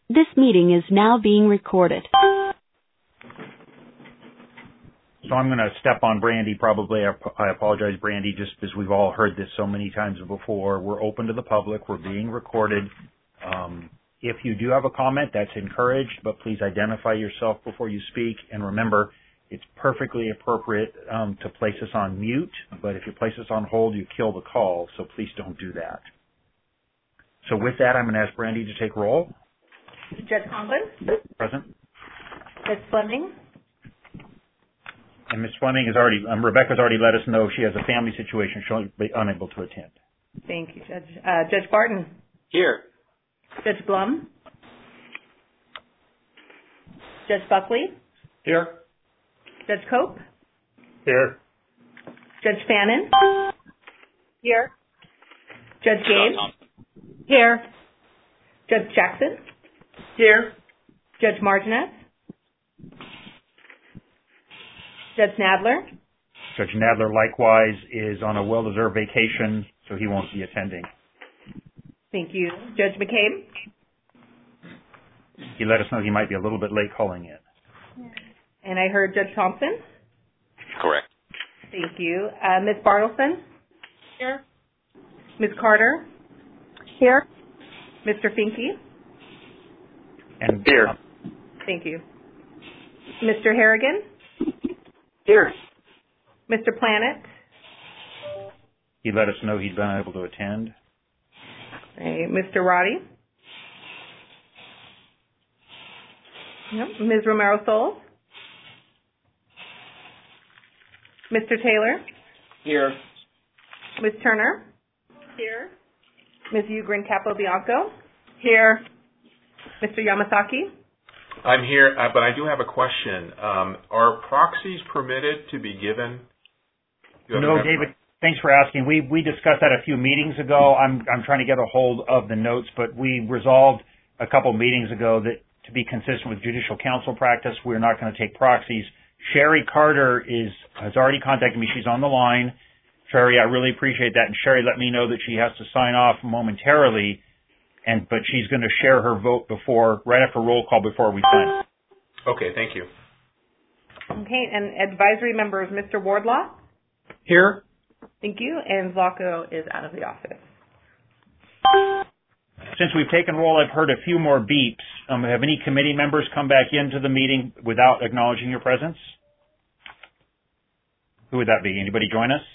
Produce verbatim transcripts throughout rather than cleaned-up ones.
This meeting is now being recorded. So I'm going to step on Brandy probably. I apologize, Brandy, just as we've all heard this so many times before. We're open to the public. We're being recorded. Um, if you do have a comment, that's encouraged, but please identify yourself before you speak. And remember, it's perfectly appropriate um, to place us on mute, but if you place us on hold, you kill the call, so please don't do that. So with that, I'm going to ask Brandy to take roll. Judge Conklin? Present. Miz Fleming? And Miz Fleming has already, um, Rebecca's already let us know she has a family situation. She'll be unable to attend. Thank you, Judge. Uh, Judge Barton? Here. Judge Blum? Judge Buckley? Here. Judge Cope? Here. Judge Fannin? Here. Judge Gabe? Here. Judge Jackson? Here. Judge Martinez? Judge Nadler? Judge Nadler likewise is on a well-deserved vacation, so he won't be attending. Thank you. Judge McCabe? He let us know he might be a little bit late calling in. And I heard Judge Thompson? Correct. Thank you. Uh, Miz Bartleson? Here. Miz Carter? Here. Mister Finke? And Here. Uh, Thank you. Mister Harrigan? Here. Mister Planet? he let us know he'd been able to attend. Hey, Mister Roddy? Yep. Miz Romero-Soles? Mister Taylor? Here. Miz Turner? Here. Miz Ugrin Capobianco? Here. Mister Yamasaki? I'm here, uh, but I do have a question. Um, are proxies permitted to be given? No, David, thanks for asking. We we discussed that a few meetings ago. I'm I'm trying to get a hold of the notes, but we resolved a couple meetings ago that to be consistent with judicial counsel practice, we're not going to take proxies. Sherry Carter is has already contacted me. She's on the line. Sherry, I really appreciate that. And Sherry let me know that she has to sign off momentarily, and but she's going to share her vote before, right after roll call before we sign. Okay, thank you. Okay, and advisory members, Mister Wardlaw? Here. Thank you. And Zlako is out of the office. Since we've taken roll, I've heard a few more beeps. Um, have any committee members come back into the meeting without acknowledging your presence? Who would that be? Anybody join us?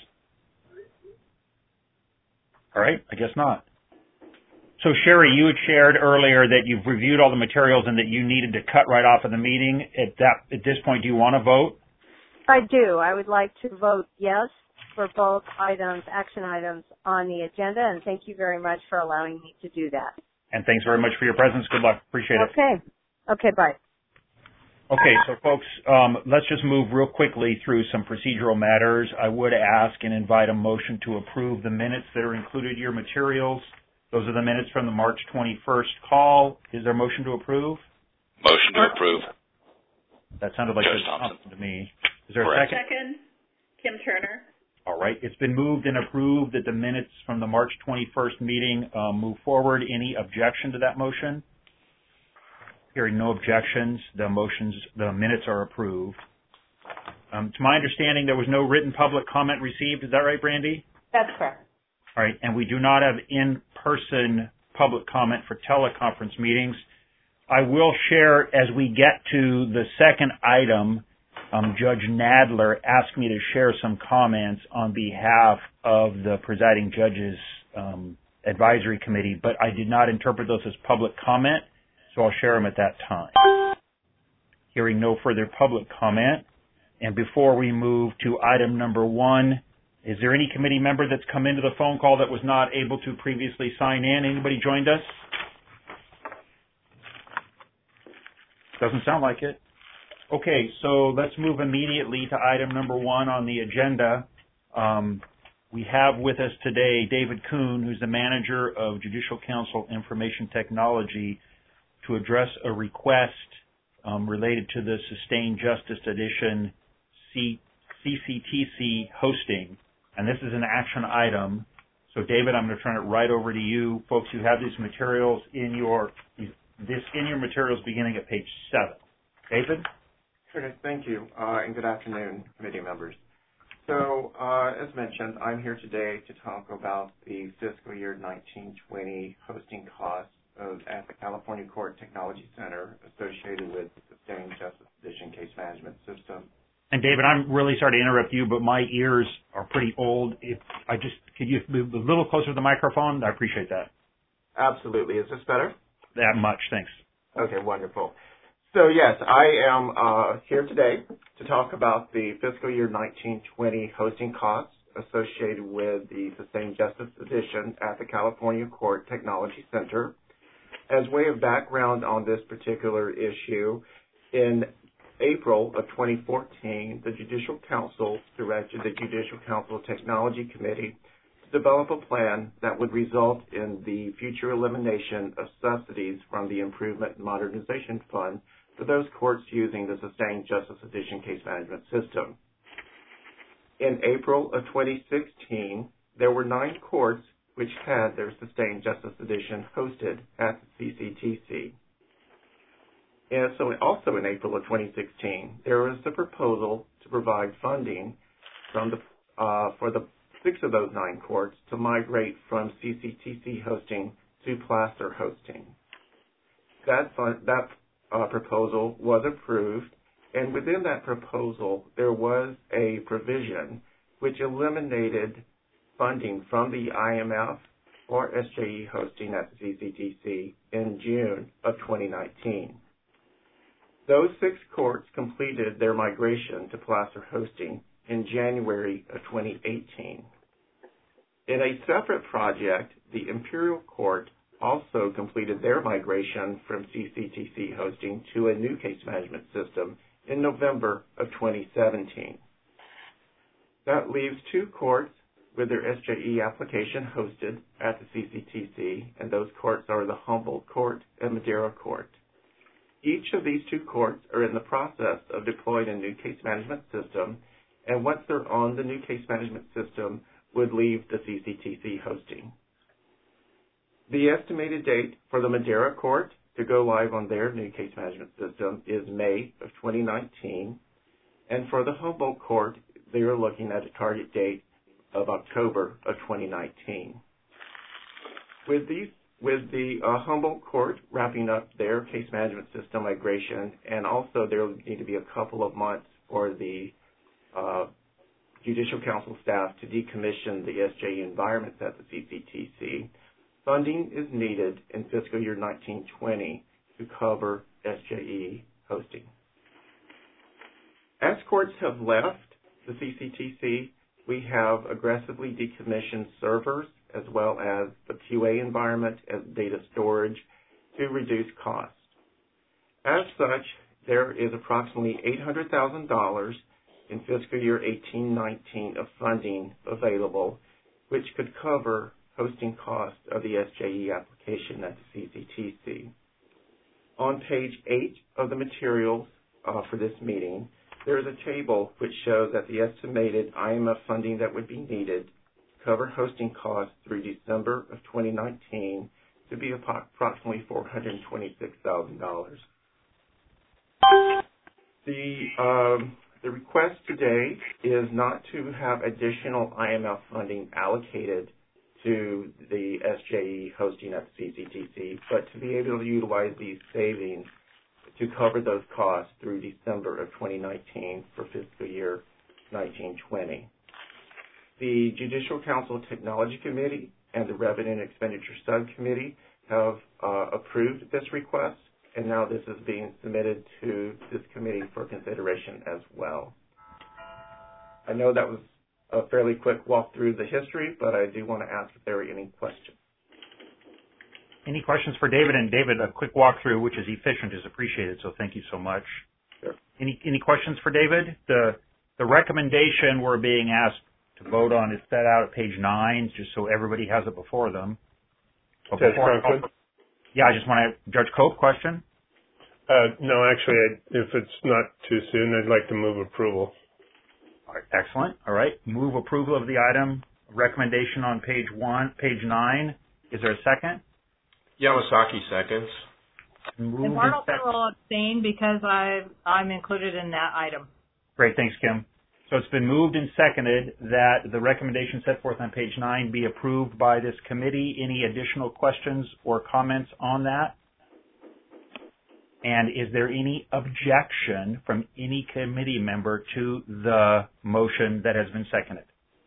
All right, I guess not. So, Sherry, you had shared earlier that you've reviewed all the materials and that you needed to cut right off of the meeting. At that, at this point, do you want to vote? I do. I would like to vote yes for both items, action items on the agenda, and thank you very much for allowing me to do that. And thanks very much for your presence. Good luck. Appreciate it. Okay. Okay, bye. Okay, so folks, um, let's just move real quickly through some procedural matters. I would ask and invite a motion to approve the minutes that are included in your materials. Those are the minutes from the March twenty-first call. Is there a motion to approve? Motion to approve. That sounded like Judge Judge Thompson. Thompson to me. Is there Correct. a second? Second, Kim Turner. All right. It's been moved and approved that the minutes from the March twenty-first meeting um, move forward. Any objection to that motion? Hearing no objections, the motions, the minutes are approved. Um, to my understanding, there was no written public comment received. Is that right, Brandy? That's correct. All right. And we do not have in-person public comment for teleconference meetings. I will share as we get to the second item. Um, Judge Nadler asked me to share some comments on behalf of the presiding judge's um, advisory committee, but I did not interpret those as public comment, so I'll share them at that time. Hearing no further public comment, and before we move to item number one, is there any committee member that's come into the phone call that was not able to previously sign in? Anybody joined us? Doesn't sound like it. Okay, so let's move immediately to item number one on the agenda. Um, we have with us today David Kuhn, who's the manager of Judicial Council Information Technology, to address a request um, related to the Sustained Justice Edition C- CCTC hosting. And this is an action item. So, David, I'm going to turn it right over to you. Folks, you have these materials in your this in your your materials beginning at page seven. David? Okay, thank you, uh, and good afternoon, committee members. So, uh, as mentioned, I'm here today to talk about the fiscal year nineteen twenty hosting costs of, at the California Court Technology Center associated with the Sustained Justice Edition case management system. And David, I'm really sorry to interrupt you, but my ears are pretty old. If I just, could you move a little closer to the microphone? I appreciate that. Absolutely. Is this better? That much, thanks. Okay, wonderful. So yes, I am uh, here today to talk about the fiscal year nineteen twenty hosting costs associated with the Sustained Justice Edition at the California Court Technology Center. As way of background on this particular issue, in April of twenty fourteen, the Judicial Council directed the Judicial Council Technology Committee to develop a plan that would result in the future elimination of subsidies from the Improvement and Modernization Fund for those courts using the Sustained Justice Edition case management system. In April of twenty sixteen, there were nine courts which had their Sustained Justice Edition hosted at the C C T C. And so also in April of twenty sixteen, there was a proposal to provide funding from the, uh, for the six of those nine courts to migrate from C C T C hosting to Placer hosting. That, fund, that uh, proposal was approved, and within that proposal, there was a provision which eliminated funding from the I M F or S J E hosting at the C C T C in June of twenty nineteen. Those six courts completed their migration to Placer hosting in January of twenty eighteen. In a separate project, the Imperial Court also completed their migration from C C T C hosting to a new case management system in November of twenty seventeen. That leaves two courts with their S J E application hosted at the C C T C, and those courts are the Humboldt Court and Madera Court. Each of these two courts are in the process of deploying a new case management system, and once they're on the new case management system, would leave the C C T C hosting. The estimated date for the Madera Court to go live on their new case management system is May of twenty nineteen, and for the Humboldt Court, they are looking at a target date of October of twenty nineteen. With these, with the uh, Humboldt Court wrapping up their case management system migration, and also there will need to be a couple of months for the uh, Judicial Council staff to decommission the S J E environments at the C C T C, funding is needed in fiscal year nineteen twenty to cover S J E hosting. As courts have left the C C T C, we have aggressively decommissioned servers as well as the Q A environment as data storage to reduce costs. As such, there is approximately eight hundred thousand dollars in fiscal year eighteen nineteen of funding available, which could cover hosting costs of the S J E application at the C C T C. On page eight of the materials uh, for this meeting, there is a table which shows that the estimated I M F funding that would be needed to cover hosting costs through December of twenty nineteen to be approximately four hundred twenty-six thousand dollars. The, um, the request today is not to have additional I M F funding allocated to the S J E hosting at the C C T C, but to be able to utilize these savings to cover those costs through December of twenty nineteen for fiscal year nineteen twenty. The Judicial Council Technology Committee and the Revenue and Expenditure Subcommittee have uh, approved this request, and now this is being submitted to this committee for consideration as well. I know that was a fairly quick walk through the history, but I do want to ask if there are any questions. Any questions for David? And David, a quick walkthrough, which is efficient, is appreciated, so thank you so much. Sure. Any any questions for David? The the recommendation we're being asked to vote on is set out at page nine, just so everybody has it before them. But Judge before Conklin? Yeah, I just want to, Judge Cope, question? Uh, no, actually, I, if it's not too soon, I'd like to move approval. All right, excellent. All right, move approval of the item. Recommendation on page one, page nine. Is there a second? Yamasaki seconds. Moved And Arnold sec- will abstain because I, I'm included in that item. Great, thanks, Kim. So it's been moved and seconded that the recommendation set forth on page nine be approved by this committee. Any additional questions or comments on that? And is there any objection from any committee member to the motion that has been seconded?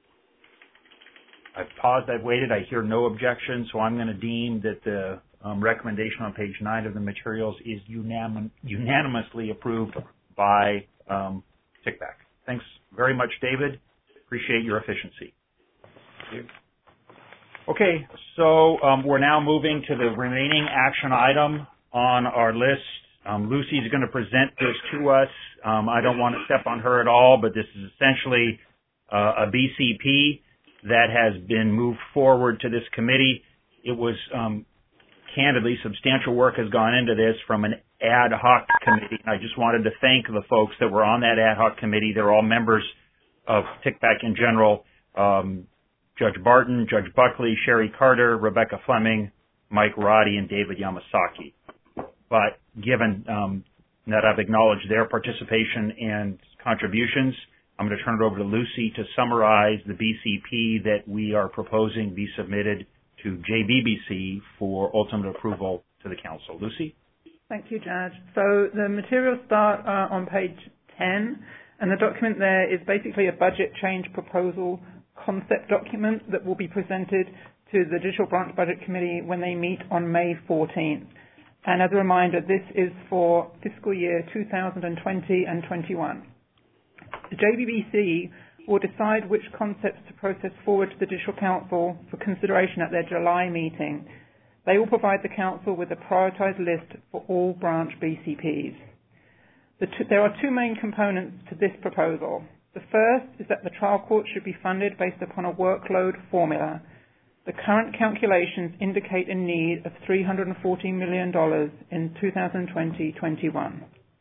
I've paused, I've waited, I hear no objection, so I'm going to deem that the um, recommendation on page nine of the materials is unanim- unanimously approved by um, TICPAC. Thanks very much, David. Appreciate your efficiency. Thank you. Okay, so um, we're now moving to the remaining action item on our list. Um, Lucy's going to present this to us. Um, I don't want to step on her at all, but this is essentially uh, a B C P that has been moved forward to this committee. It was, um, candidly, substantial work has gone into this from an ad hoc committee. I just wanted to thank the folks that were on that ad hoc committee. They're all members of TICPAC in general. Um, Judge Barton, Judge Buckley, Sherry Carter, Rebecca Fleming, Mike Roddy, and David Yamasaki. But given um, that I've acknowledged their participation and contributions, I'm going to turn it over to Lucy to summarize the B C P that we are proposing be submitted to J B B C for ultimate approval to the Council. Lucy? Thank you, Judge. So the materials start uh, on page ten, and the document there is basically a budget change proposal concept document that will be presented to the Judicial Branch Budget Committee when they meet on May fourteenth. And as a reminder, this is for fiscal year two thousand twenty and twenty-one. The J B B C will decide which concepts to process forward to the Judicial Council for consideration at their July meeting. They will provide the Council with a prioritised list for all branch B C Ps. The two, there are two main components to this proposal. The first is that the trial court should be funded based upon a workload formula. The current calculations indicate a need of three hundred forty million dollars in two thousand twenty to twenty-one.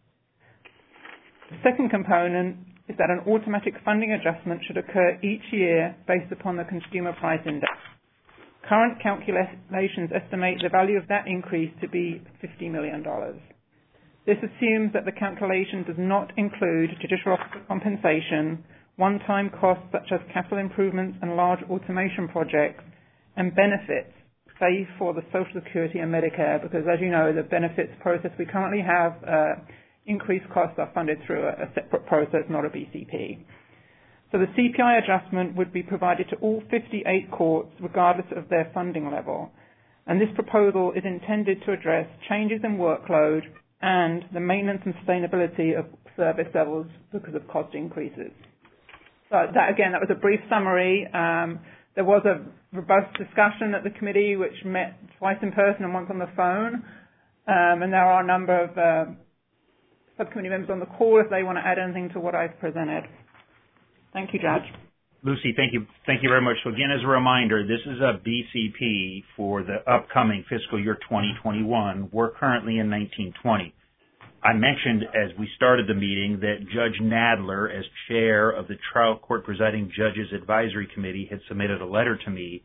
The second component is that an automatic funding adjustment should occur each year based upon the Consumer Price Index. Current calculations estimate the value of that increase to be fifty million dollars. This assumes that the calculation does not include judicial officer compensation, one-time costs such as capital improvements and large automation projects, and benefits, save for the Social Security and Medicare, because as you know, the benefits process we currently have, uh, increased costs are funded through a, a separate process, not a B C P. So the C P I adjustment would be provided to all fifty-eight courts, regardless of their funding level. And this proposal is intended to address changes in workload and the maintenance and sustainability of service levels because of cost increases. So that, again, that was a brief summary. Um, There was a robust discussion at the committee which met twice in person and once on the phone. Um, and there are a number of uh, subcommittee members on the call if they want to add anything to what I've presented. Thank you, Judge. Lucy, thank you. Thank you very much. So again, as a reminder, this is a B C P for the upcoming fiscal year twenty twenty-one. We're currently in nineteen twenty. I mentioned as we started the meeting that Judge Nadler, as chair of the Trial Court Presiding Judges Advisory Committee, had submitted a letter to me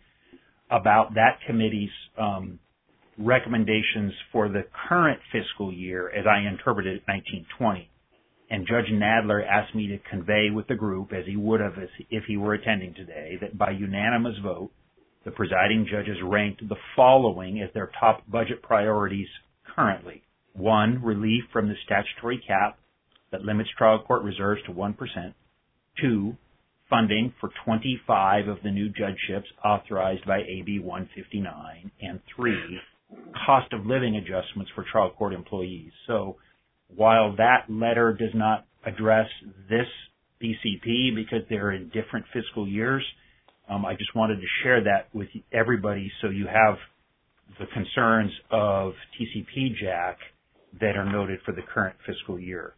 about that committee's um, recommendations for the current fiscal year as I interpreted it, nineteen twenty. And Judge Nadler asked me to convey with the group, as he would have if he were attending today, that by unanimous vote, the presiding judges ranked the following as their top budget priorities currently. One, relief from the statutory cap that limits trial court reserves to one percent. Two, funding for twenty-five of the new judgeships authorized by A B one fifty-nine. And three, cost of living adjustments for trial court employees. So while that letter does not address this B C P because they're in different fiscal years, um, I just wanted to share that with everybody so you have the concerns of T C P J A C that are noted for the current fiscal year.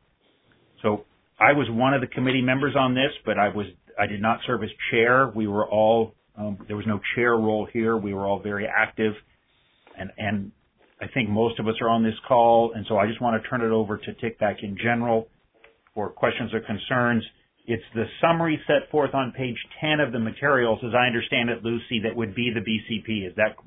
So I was one of the committee members on this, but I was I did not serve as chair. We were all um, there was no chair role here. We were all very active, and and I think most of us are on this call, and so I just want to turn it over to TICPAC in general for questions or concerns. It's the summary set forth on page ten of the materials, as I understand it, Lucy, that would be the B C P. Is that well?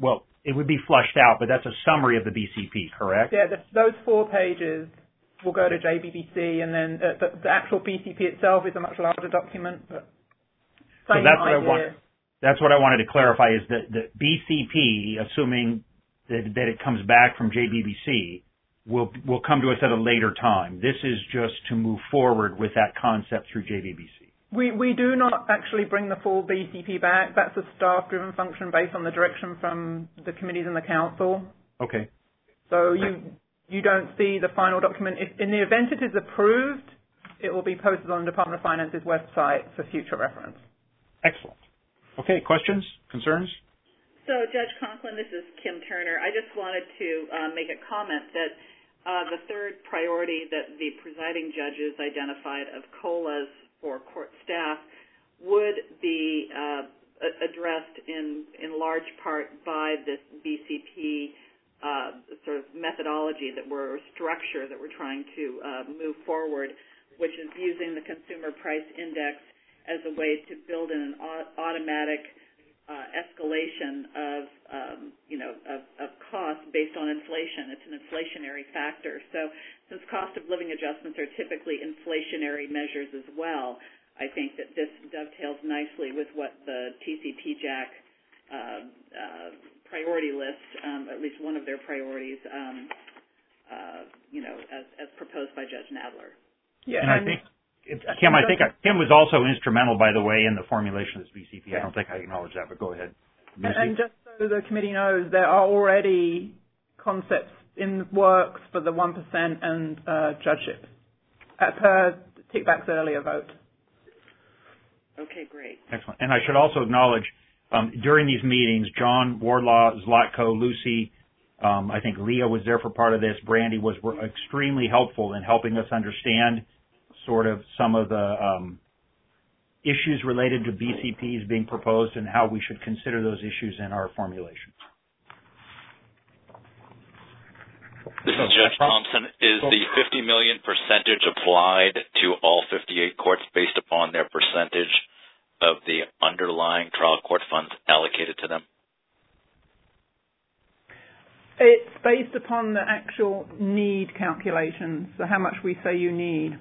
it would be flushed out, but that's a summary of the B C P, correct? Yeah, the, those four pages will go to J B B C, and then uh, the, the actual B C P itself is a much larger document. But so same that's what idea. I want. That's what I wanted to clarify is that the B C P, assuming that, that it comes back from J B B C, will will come to us at a later time. This is just to move forward with that concept through J B B C. We we do not actually bring the full B C P back. That's a staff-driven function based on the direction from the committees and the council. Okay. So you you don't see the final document. If in the event it is approved, it will be posted on the Department of Finance's website for future reference. Excellent. Okay, questions, concerns? So, Judge Conklin, this is Kim Turner. I just wanted to uh, make a comment that uh, the third priority that the presiding judges identified of C O L As for court staff would be uh, addressed in, in large part by this B C P uh, sort of methodology that we're, or structure that we're trying to uh, move forward, which is using the Consumer Price Index as a way to build in an automatic uh, escalation of, um, you know, of, of costs based on inflation. It's an inflationary factor. So since cost of living adjustments are typically inflationary measures as well, I think that this dovetails nicely with what the T C P J A C uh, uh, priority list, um, at least one of their priorities, um, uh, you know, as, as proposed by Judge Nadler. Yeah, and I think Kim, I think I, Kim was also instrumental, by the way, in the formulation of this B C P. I don't think I acknowledge that, but go ahead. And, and just so the committee knows, there are already concepts in the works for the one percent and uh, judgeships uh, per Tickback's earlier vote. Okay, great. Excellent. And I should also acknowledge, um, during these meetings, John, Wardlaw, Zlatko, Lucy, um, I think Leah was there for part of this, Brandy was were extremely helpful in helping us understand sort of some of the um, issues related to B C Ps being proposed and how we should consider those issues in our formulations. This is Judge Thompson. Is the fifty million percentage applied to all fifty-eight courts based upon their percentage of the underlying trial court funds allocated to them? It's based upon the actual need calculations, so how much we say you need.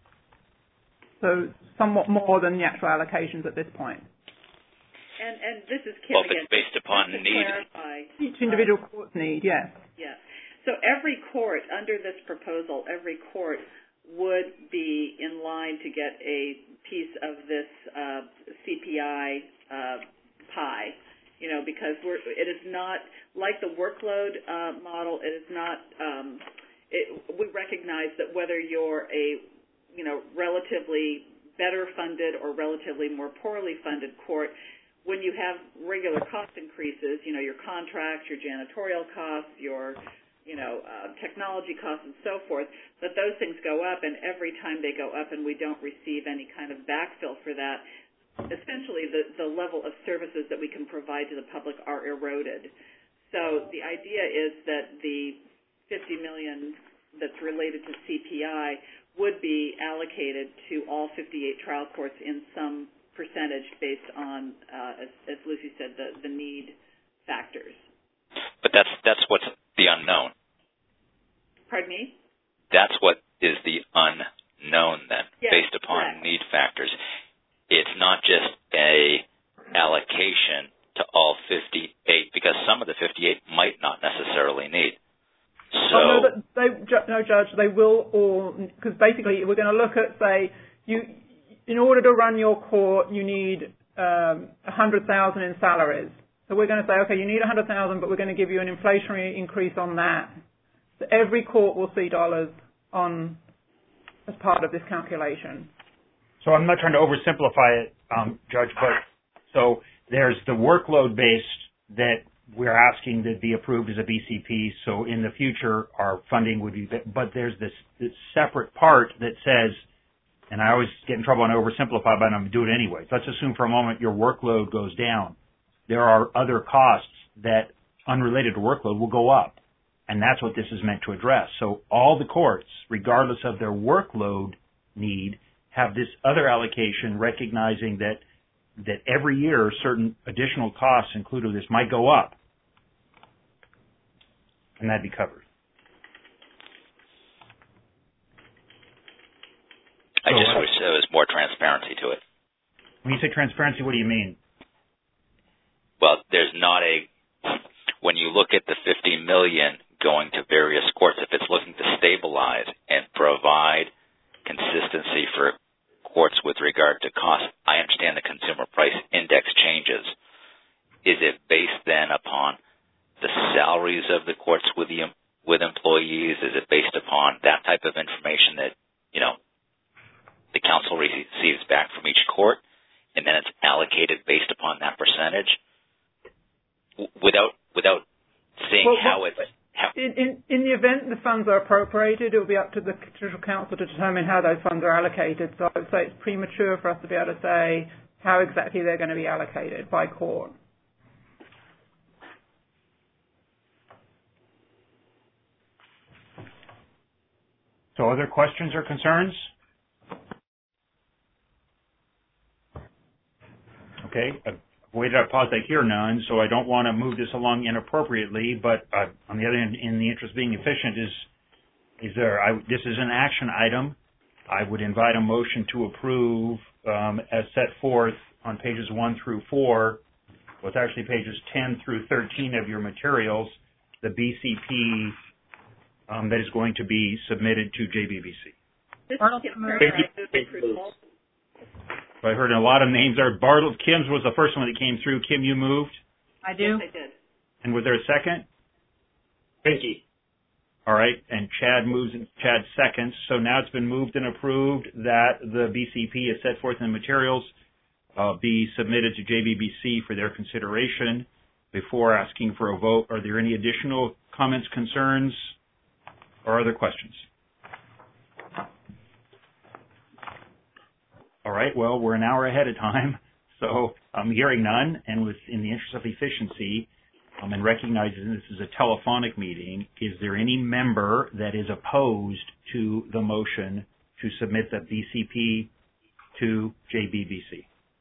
So somewhat more than the actual allocations at this point. And, and this is Kim well, if again. It's based upon to need. Clarify, Each individual uh, court's need, yes. Yes. So every court, under this proposal, every court would be in line to get a piece of this uh, C P I uh, pie, you know, because we're, it is not, like the workload uh, model, it is not, um, it, we recognize that whether you're a you know, relatively better funded or relatively more poorly funded court, when you have regular cost increases, you know, your contracts, your janitorial costs, your, you know, uh, technology costs and so forth, that those things go up, and every time they go up and we don't receive any kind of backfill for that, essentially the, the level of services that we can provide to the public are eroded. So the idea is that the fifty million dollars that's related to C P I would be allocated to all fifty-eight trial courts in some percentage based on, uh, as, as Lucy said, the, the need factors. But that's that's what's the unknown. Pardon me? That's what is the unknown then, yes, based upon correct. need factors. It's not just a allocation to all fifty-eight, because some of the fifty-eight might not necessarily need. So, oh, no, they, no, Judge, they will all, because basically we're going to look at, say, you, in order to run your court, you need um, one hundred thousand dollars in salaries. So we're going to say, okay, you need one hundred thousand dollars, but we're going to give you an inflationary increase on that. So every court will see dollars on as part of this calculation. So I'm not trying to oversimplify it, um, Judge, but so there's the workload based that we're asking to be approved as a B C P, so in the future our funding would be, but there's this, this separate part that says, and I always get in trouble and oversimplify, but I'm going to do it anyway. Let's assume for a moment your workload goes down. There are other costs that, unrelated to workload, will go up, and that's what this is meant to address. So all the courts, regardless of their workload need, have this other allocation recognizing that that every year certain additional costs included with this might go up. and that'd be covered. I just wish there was more transparency to it. When you say transparency, what do you mean? Well, there's not a, when you look at the fifty million dollars going to various courts, if it's looking to stabilize and provide consistency for courts with regard to cost, I understand the consumer price index changes. Is it based then upon the salaries of the courts with the with employees? Is it based upon that type of information that, you know, the council receives back from each court, and then it's allocated based upon that percentage? Without without seeing well, how it's how in, in in the event the funds are appropriated, it will be up to the Judicial Council to determine how those funds are allocated. So I would say it's premature for us to be able to say how exactly they're going to be allocated by court. So other questions or concerns? Okay. I've waited, I've paused, I hear none, so I don't want to move this along inappropriately, but uh, on the other hand, in the interest of being efficient, is is there, I, this is an action item. I would invite a motion to approve um, as set forth on pages one through four, well, it's actually pages ten through thirteen of your materials, the B C P um, that is going to be submitted to J B B C. This is Kim Murray. I heard a lot of names there. Bartle, Kim's was the first one that came through. Kim, you moved? I do. Yes, I did. And was there a second? Pinky. All right, and Chad moves and Chad seconds. So now it's been moved and approved that the B C P is set forth in the materials uh, be submitted to J B B C for their consideration. Before asking for a vote, are there any additional comments, concerns, or other questions? All right, well, we're an hour ahead of time, so I'm hearing none, and with, in the interest of efficiency, um, and recognizing this is a telephonic meeting, is there any member that is opposed to the motion to submit the B C P to J B B C?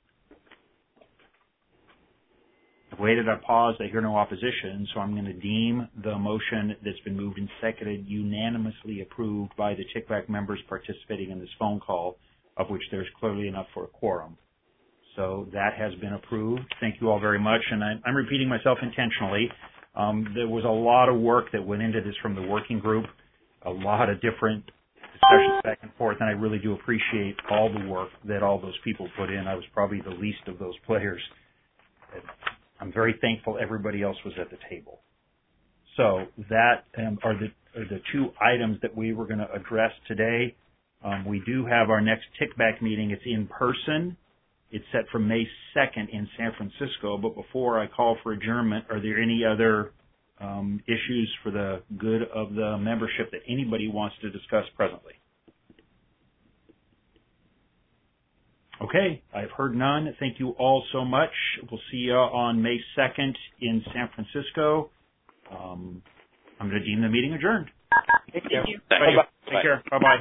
I've waited, I've paused, I hear no opposition, so I'm going to deem the motion that's been moved and seconded unanimously approved by the T I C V A C members participating in this phone call, of which there's clearly enough for a quorum. So that has been approved. Thank you all very much. And I, I'm repeating myself intentionally. Um, there was a lot of work that went into this from the working group, a lot of different discussions back and forth, and I really do appreciate all the work that all those people put in. I was probably the least of those players. I'm very thankful everybody else was at the table. So that um, are, the, are the two items that we were going to address today. Um, we do have our next T I C V A C meeting. It's in person. It's set for May second in San Francisco. But before I call for adjournment, are there any other um, issues for the good of the membership that anybody wants to discuss presently? Okay, I've heard none. Thank you all so much. We'll see you on May second in San Francisco. Um, I'm going to deem the meeting adjourned. Thank you. Thank Bye-bye. you. Take care. Bye-bye.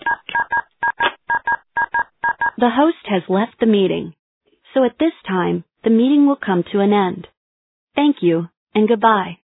The host has left the meeting. So at this time, the meeting will come to an end. Thank you and goodbye.